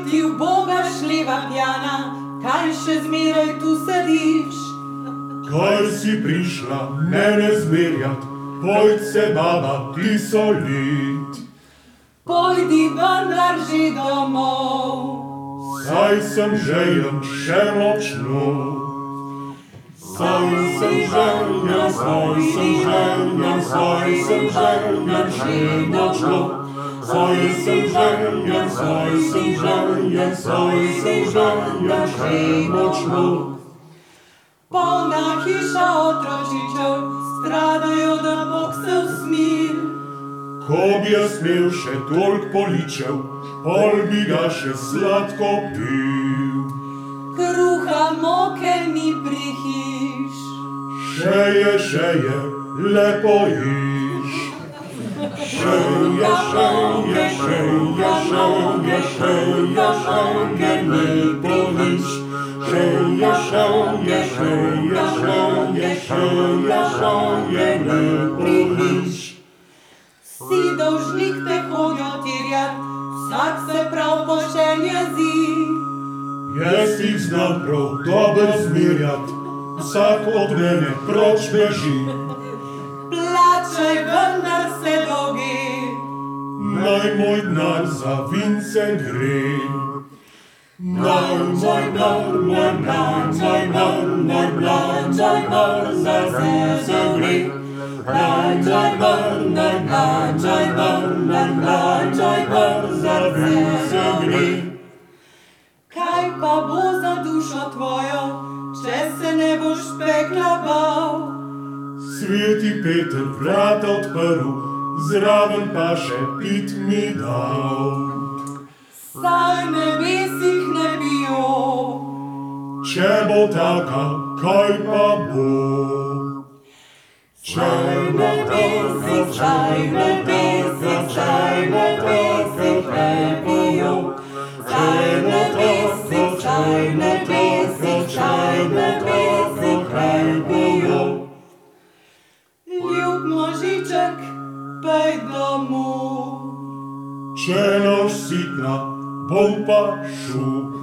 ti uboga šljiva pjana, kaj še zmeraj tu sediš? Kaj si prišla mene zmerjat, pojď se baba ti solit. Pojdi vendar že domov, Saj sem žejen še močno. Saj sem žejen, saj sem žejen, saj sem žejen še močno. Saj sem žejen, saj sem žejen, saj sem žejen še močno. polna hiša otročičev, stradajo, da Bog se usmil. Ko bi jaz imel še toliko poličev, pol bi ga še sladko pil. Kruha moke ni prihiš, Šeje, lepo jiš. Šeje, lepo jiš. Šeje, lepo jiš. si dolžnik te hodijo tirjat, vsak se prav pošten jezi. Jaz jih znam prav dobro zmerjat, vsak od mene proč beži. Plačaj, vendar se dolgi, Naj moj denar za vince gre. Naj moj denar za vince gre. Naj moj denar za vince gre. kaj pa bo za dušo tvojo, če se ne boš pekla bal? Sveti Peter vrata odprl, zraven pa še pit mi dal. Saj nebesih ne bijo, Če bo taka, kaj pa bo? Če bo taka, ne bijo. Če bo taka, ne bijo. ljub možiček, pej domov. Če noš sitna, bom pa šel.